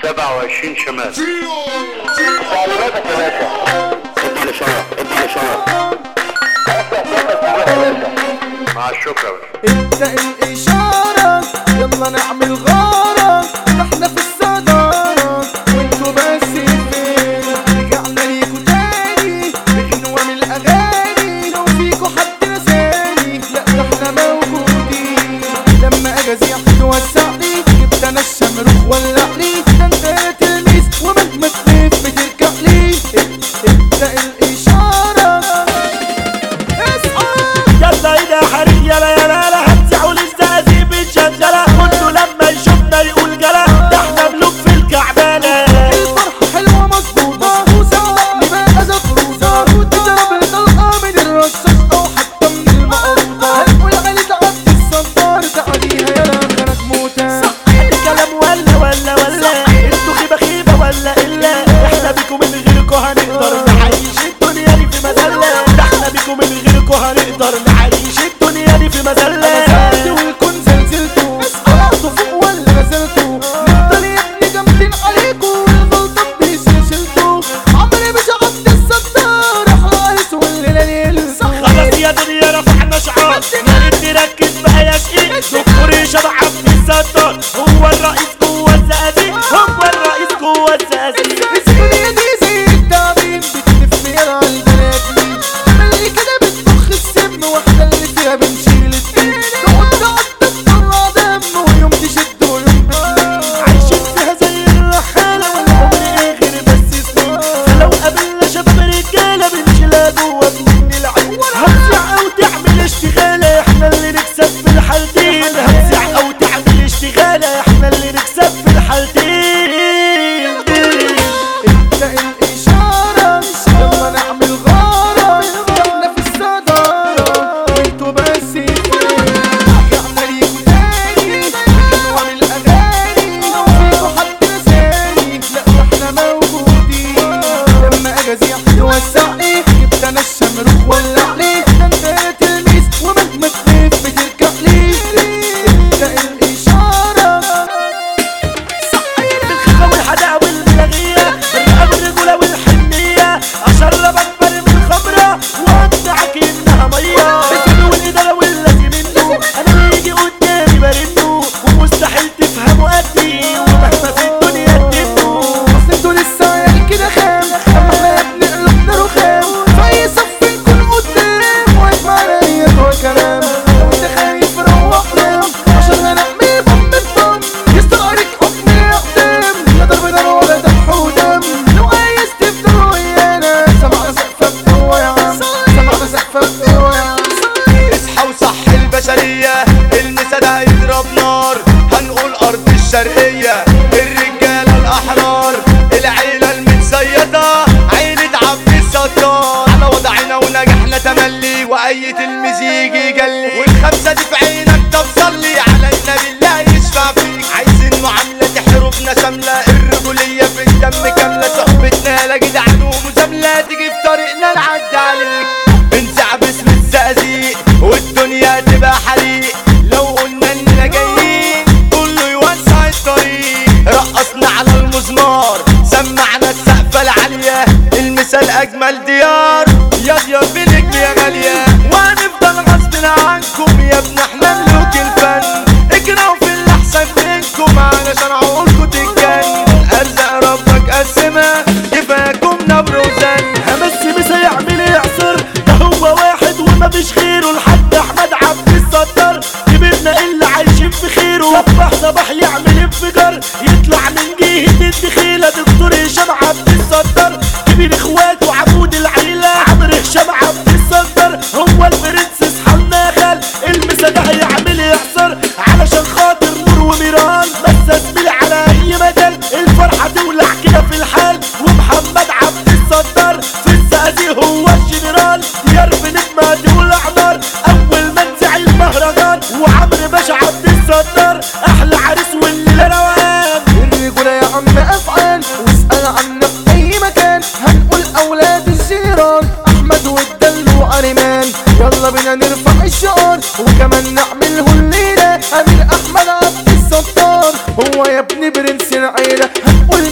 27 شمال. تعليماتك يا باشا. ادي الاشاره ادي الاشاره. مع الشكر يا باشا. ابدأ الاشاره يلا نعمل غاره، احنا في الصداره وانتوا بس فين. رجعنا ليكوا تاني بغنوة من الاغاني، لو فيكوا حد نساني لا ده احنا موجودين. لما اجازي احد وسعني جبت انا الشمروخ ولعني، ده انت يا تلميذ ومهما تلف بترجع لي. ابدأ الاشاره يلا ايدها حريق يلا يلا يلا، هتزعوا للزقازيق بالجندله، كله لما يشوفنا يقول جلا، ده احنا ملوك في الكعبانه. الفرحه حلوه مظبوطه وسقني بقى زفروطه، تضرب الطلقه من الرصاص او حتى من المقطه، هنقول علي تعدي الصدار تعديها يلا غيرك موته. الكلام ولا انتوا خيبه خيبه ولا الا، احنا بيكم من غيركم هنقدر نعيش الدنيا دي في مذله، ده احنا بيكم من غيركم هنقدر نعيش الدنيا دي في مذله. والكون زلزلتوا طلعتوا فوق ولا نزلتوا، نفضل يا ابني جامدين عليكوا والغلطه بيشيلتوا. عمري مش عبد الستار حارس والليله ليل. خلاص يا دنيا رفعنا شعار، يا ريت نركز بقى يا شقيق، دكتور هشام عبد الستار هو الرئيس جوه الزقازيق، هو الرئيس جوه الزقازيق. الدنيا دي زي التعبين بتلف يا على البنات مين، اللي كده بتضخ السم واحنا اللي فيها بنشيل الدين. تقعد تطلع دم ويوم تشد ويوم بتلين، عايشين فيها زي الرحالة والعمر ايه غير بس سنين، فلو قابلنا شباب رجالة بنشيلها جوه من العين. هتسع او تعمل اشتغالة احنا اللي نكسب في الحالتين، هتسع او تعمل اشتغالة احنا اللي نكسب في الحالتين. ابدأ الإشارة يلا نعمل غارة، احنا في الصدارة وانتوا بس فين. رجعنا ليكوا تاني بغنوة من الأغاني، لو فيكوا حد نساني لا ده احنا موجودين. لما أجازي حد وسعني جبت أنا الشمروخ ولعني، ده انت يا تلميذ ومهما تلف بترجع لي. ابدأ الإشارة بالخفة والحداقة والملاغية، الرقاب الرجولة والحنية، أشرب أكبر من خمرة وأقنعك إنها مية. الفن والإدارة والذي منه أنا اللي يجي قدامي برنه، ومستحيل تفهموا قدي ومهما في الدنيا تدنوا. اصل انتوا لسه عيال كده خام، اما احنا يا ابني قلوبنا رخام، في اي صف نكون قدام واسمع رأيك وكلام. لو انت خايف روح نام عشان هنعمل بوم بوم، يستر عليك حكم الاقدام، لا ضرب نار ولا ذبح ودم. لو عايز تفضل ويانا سمعنا سقفة بقوة يا عم، سمعنا سقفة بقوة يا عم. اصحى وصح البشرية، المسا ده هيضرب نار، هنقول أرض الشرقية، الرجالة الأحرار، العيلة المتسيطة، عيلة عبد الستار، على وضعنا ونجحنا تملي، وأي تلميذ يجي يجلي، والخمسة دي في عينك. طب صلي على النبي الله يشفع فيك، عايزين معاملة تحرقنا شاملة، الرجولية في الدم كاملة، صحبتنا لا جدعان ومزاملة، تيجي في طريقنا نعدي عليك، بنزع باسم الزقازيق والدنيا تبقى حريق. لو قلنا اننا جايين كله يوسع الطريق، رقصنا على المزمار سمعنا السقفة العالية، المثال اجمل ديار يا ديار بنجم يا غالية، وهنفضل غصب عنكم يا ابن احنا ملوك الفن، اجروا في اللي احسن منكم علشان عقولكم تتجن، ارزق ربك قسمها كفاكم نبر وزن. همس مسا يعمل يعصر، ده هو واحد ومفيش غيره، لحد احمد عبد الستار كبرنا اللي عايشين في خيره، صباح يعمل انفجار، يطلع من جهة الدخيلة، دكتور هشام عبد الستار كبير اخواته عمود العيلة، عمرو هشام عبد الستار هو البرنس اصحى النخل، المسا ده هيعمل يعصر علشان خاطر نور وميران، بس زميلي على اي مجال الفرحة تولع كده في الحال، ومحمد عبد الستار في الزقازيق هو الجنرال، ديار بنجمة تولع نار اول ما نزع المهرجان، وعمرو باشا عبد الستار احلى عريس والليلة روان. الرجولة يا عم افعال واسأل عنا في اي مكان، هنقول اولاد الجيران احمد والدل واريمان، يلا بينا نرفع الشعار وكمان نعمله الليلة. امير احمد عبد الستار هو يا ابني برنس العيلة، هنقول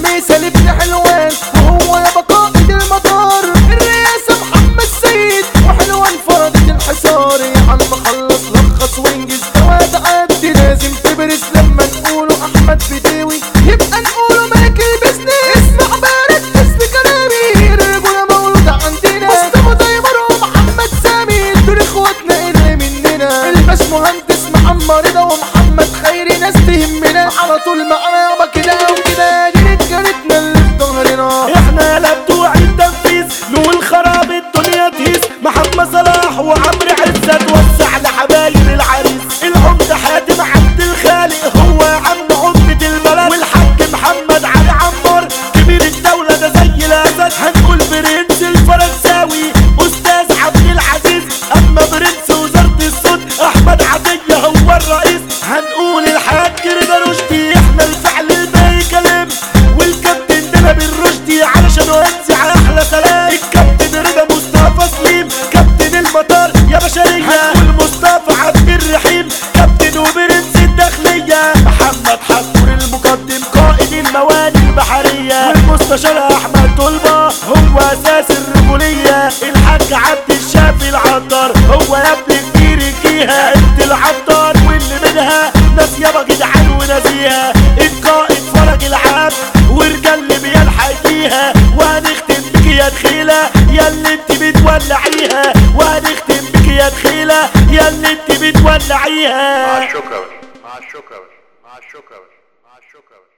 يبقى نقوله ملك البزنس. اسمع بركز في كلامي، الرجولة مولودة عندنا. مصطفى تيمور ومحمد سامي دول اخواتنا اللي مننا. الباش مهندس محمد رضا ومحمد خيري ناس تهمنا على طول معانا يابا كده وكده. دي رجالتنا اللي في ظهرنا. احنا لا بتوع التنفيذ نقول خراب الدنيا تهيس. محمد صلاح وعمرو عزت وسع لحبايب العريس. العمدة حاتم عبد الخالق هو عم عمدة البلد. والحاج محمد علي عمار كبير الدولة ده زي الاسد. هنقول برنس الفرنساوي استاذ عبد العزيز. اما برنس وزارة الصوت احمد عطية هو الرئيس. هنقول الحاج رضا رشدي احنا الفعل الباقي كلام. والكابتن دلب الرشدي علشان وزع احلى سلام. الكابتن رضا مصطفى سليم كابتن المطار يا بشرية. هنقول مصطفى عبد الرحيم كابتن وبرنس الداخلية. محمد حفور المقدم قائد المواني البحرية. والمستشار احمد طلبة هو اساس الرجولية. الحاج عبد الشافي العطار هو يا ابن كبير الجيهة. انت العطار واللي منها ناس يابا جدعان ونزيهة. القائد فرج العام ورجال اللي بيلحق فيها. وهنختم بك يا دخيلة يا اللي انت بتولعيها. وهنختم بك يا دخيلة يا اللي انت بتولعيها. مع الشكر مع الشكر مع الشكر مع الشكر.